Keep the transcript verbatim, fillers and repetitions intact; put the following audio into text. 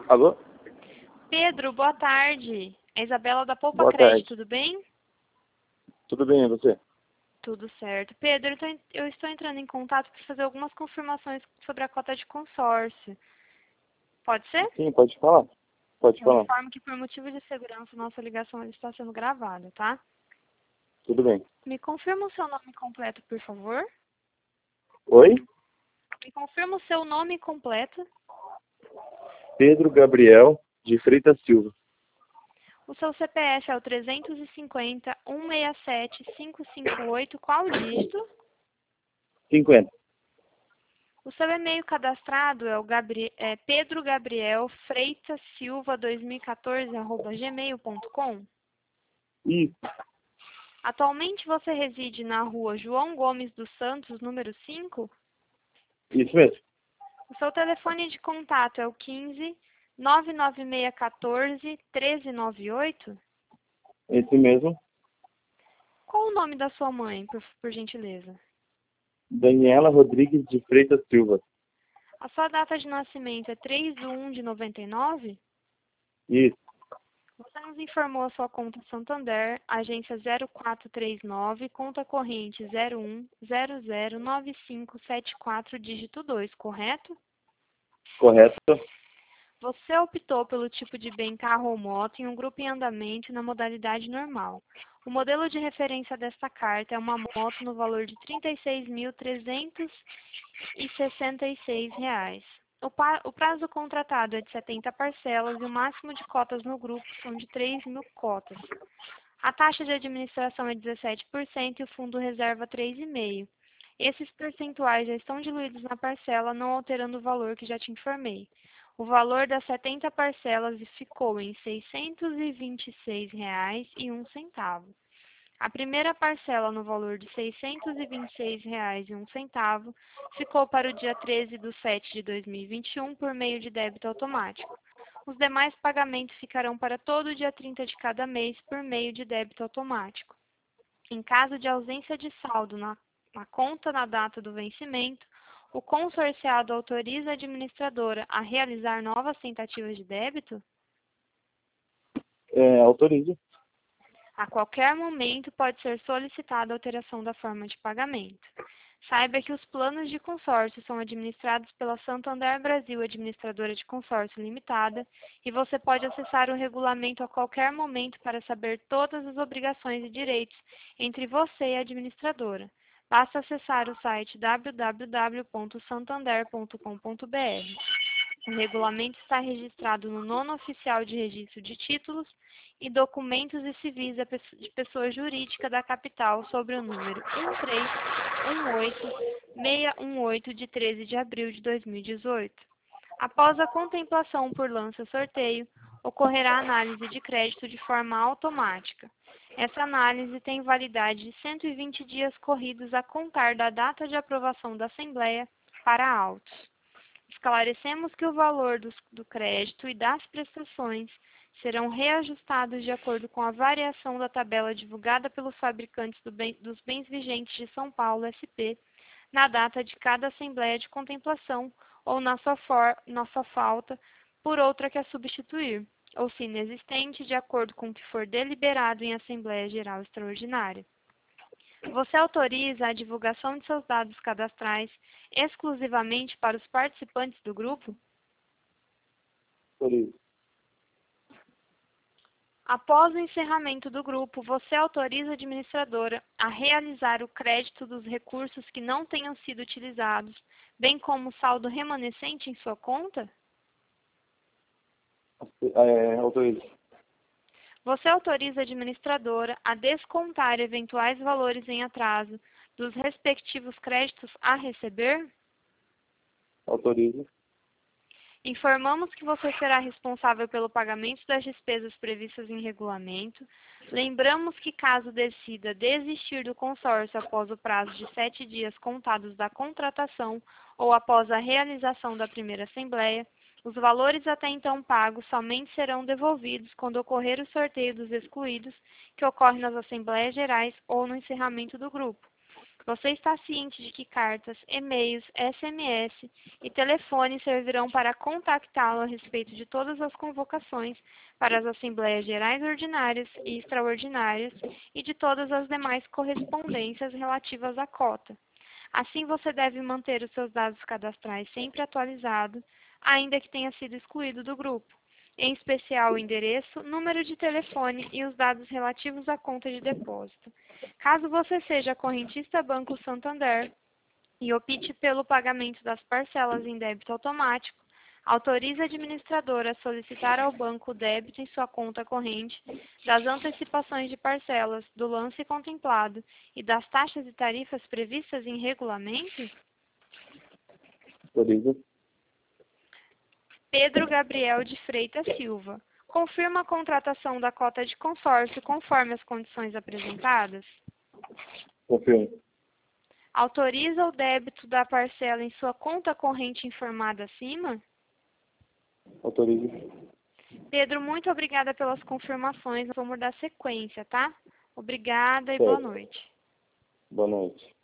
Alô? Pedro, boa tarde. É Isabela da Poupa Boa Crédito, tarde. tudo bem? Tudo bem, e você? Tudo certo. Pedro, eu tô en- eu estou entrando em contato para fazer algumas confirmações sobre a cota de consórcio. Pode ser? Sim, pode falar. Pode Eu falar. informo que por motivo de segurança nossa ligação ela está sendo gravada, tá? Tudo bem. Me confirma o seu nome completo, por favor? Oi? Me confirma o seu nome completo. Pedro Gabriel de Freitas Silva. O seu C P F é o trezentos e cinquenta, cento e sessenta e sete, quinhentos e cinquenta e oito. Qual o dígito? cinquenta. O seu e-mail cadastrado é o Gabri é Pedro Gabriel Freitas Silva dois mil e quatorze arroba gmail ponto com. Isso. Atualmente você reside na rua João Gomes dos Santos, número cinco. Isso mesmo. O seu telefone de contato é o quinze, nove nove seis um quatro, um três nove oito. Esse mesmo. Qual o nome da sua mãe, por, por gentileza? Daniela Rodrigues de Freitas Silva. A sua data de nascimento é três de um de noventa e nove? Isso. Você nos informou a sua conta Santander, agência zero quatro três nove, conta corrente zero um zero zero nove cinco sete quatro, dígito dois, correto? Correto? Você optou pelo tipo de bem carro ou moto em um grupo em andamento na modalidade normal. O modelo de referência desta carta é uma moto no valor de trinta e seis mil trezentos e sessenta e seis reais. O, pa- o prazo contratado é de setenta parcelas e o máximo de cotas no grupo são de três mil cotas. A taxa de administração é dezessete por cento e o fundo reserva três vírgula cinco por cento. Esses percentuais já estão diluídos na parcela, não alterando o valor que já te informei. O valor das setenta parcelas ficou em seiscentos e vinte e seis reais e um centavo. A primeira parcela, no valor de seiscentos e vinte e seis reais e um centavo, ficou para o dia treze de setembro de dois mil e vinte e um por meio de débito automático. Os demais pagamentos ficarão para todo dia trinta de cada mês por meio de débito automático. Em caso de ausência de saldo na, na conta na data do vencimento, o consorciado autoriza a administradora a realizar novas tentativas de débito? É, autoriza. A qualquer momento pode ser solicitada a alteração da forma de pagamento. Saiba que os planos de consórcio são administrados pela Santander Brasil Administradora de Consórcio Limitada e você pode acessar o regulamento a qualquer momento para saber todas as obrigações e direitos entre você e a administradora. Basta acessar o site w w w ponto santander ponto com ponto b r. O regulamento está registrado no Nono Oficial de Registro de Títulos e Documentos e Civis da pesso- de Pessoa Jurídica da Capital sobre o número um três um oito seis um oito de treze de abril de dois mil e dezoito. Após a contemplação por lança-sorteio, ocorrerá análise de crédito de forma automática. Essa análise tem validade de cento e vinte dias corridos a contar da data de aprovação da Assembleia para autos. Esclarecemos que o valor dos- do crédito e das prestações serão reajustados de acordo com a variação da tabela divulgada pelos fabricantes do bem- dos bens vigentes de São Paulo, S P, na data de cada assembleia de contemplação ou na sua, for- na sua falta por outra que a substituir, ou se inexistente, de acordo com o que for deliberado em Assembleia Geral Extraordinária. Você autoriza a divulgação de seus dados cadastrais exclusivamente para os participantes do grupo? Autoriza. Após o encerramento do grupo, você autoriza a administradora a realizar o crédito dos recursos que não tenham sido utilizados, bem como o saldo remanescente em sua conta? É, autoriza. Você autoriza a administradora a descontar eventuais valores em atraso dos respectivos créditos a receber? Autoriza. Informamos que você será responsável pelo pagamento das despesas previstas em regulamento. Lembramos que, caso decida desistir do consórcio após o prazo de sete dias contados da contratação ou após a realização da primeira assembleia, os valores até então pagos somente serão devolvidos quando ocorrer o sorteio dos excluídos, que ocorre nas assembleias gerais ou no encerramento do grupo. Você está ciente de que cartas, e-mails, S M S e telefone servirão para contactá-lo a respeito de todas as convocações para as Assembleias Gerais Ordinárias e Extraordinárias e de todas as demais correspondências relativas à cota. Assim, você deve manter os seus dados cadastrais sempre atualizados, ainda que tenha sido excluído do grupo, em especial o endereço, número de telefone e os dados relativos à conta de depósito. Caso você seja correntista Banco Santander e opte pelo pagamento das parcelas em débito automático, autorize a administradora a solicitar ao banco o débito em sua conta corrente das antecipações de parcelas, do lance contemplado e das taxas e tarifas previstas em regulamento? Autoriza. Pedro Gabriel de Freitas Silva. Confirma a contratação da cota de consórcio conforme as condições apresentadas? Confirmo. Autoriza o débito da parcela em sua conta corrente informada acima? Autoriza. Pedro, muito obrigada pelas confirmações. Nós vamos dar sequência, tá? Obrigada e boa Certo. noite. Boa noite.